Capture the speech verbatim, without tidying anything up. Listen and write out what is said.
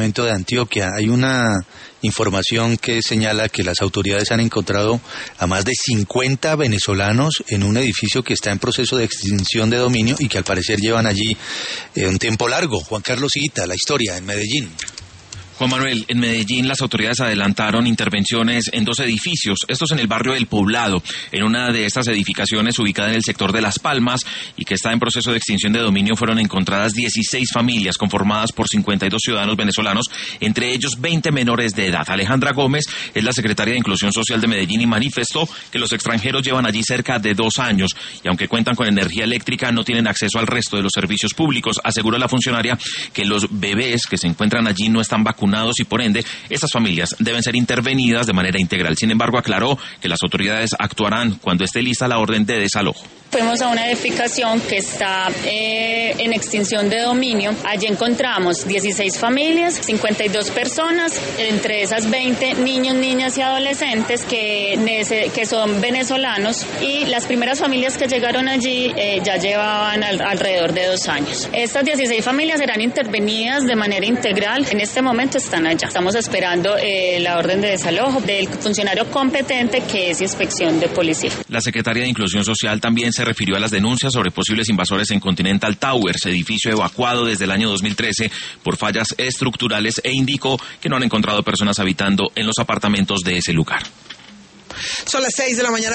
de Antioquia. Hay una información que señala que las autoridades han encontrado a más de cincuenta venezolanos en un edificio que está en proceso de extinción de dominio y que al parecer llevan allí eh, un tiempo largo. Juan Carlos Higuita, la historia en Medellín. Juan Manuel, en Medellín las autoridades adelantaron intervenciones en dos edificios, estos en el barrio del Poblado, en una de estas edificaciones ubicada en el sector de Las Palmas y que está en proceso de extinción de dominio. Fueron encontradas dieciséis familias conformadas por cincuenta y dos ciudadanos venezolanos, entre ellos veinte menores de edad. Alejandra Gómez es la secretaria de Inclusión Social de Medellín y manifestó que los extranjeros llevan allí cerca de dos años y aunque cuentan con energía eléctrica no tienen acceso al resto de los servicios públicos. Aseguró la funcionaria que los bebés que se encuentran allí no están vacunados y por ende estas familias deben ser intervenidas de manera integral. Sin embargo, aclaró que las autoridades actuarán cuando esté lista la orden de desalojo. Fuimos a una edificación que está eh, en extinción de dominio. Allí encontramos dieciséis familias, cincuenta y dos personas, entre esas veinte niños, niñas y adolescentes que, que son venezolanos, y las primeras familias que llegaron allí eh, ya llevaban al, alrededor de dos años. Estas dieciséis familias serán intervenidas de manera integral. En este momento están allá. Estamos esperando eh, la orden de desalojo del funcionario competente, que es Inspección de Policía. La secretaria de Inclusión Social también se Se refirió a las denuncias sobre posibles invasores en Continental Towers, edificio evacuado desde el año dos mil trece por fallas estructurales, e indicó que no han encontrado personas habitando en los apartamentos de ese lugar. Son las seis de la mañana.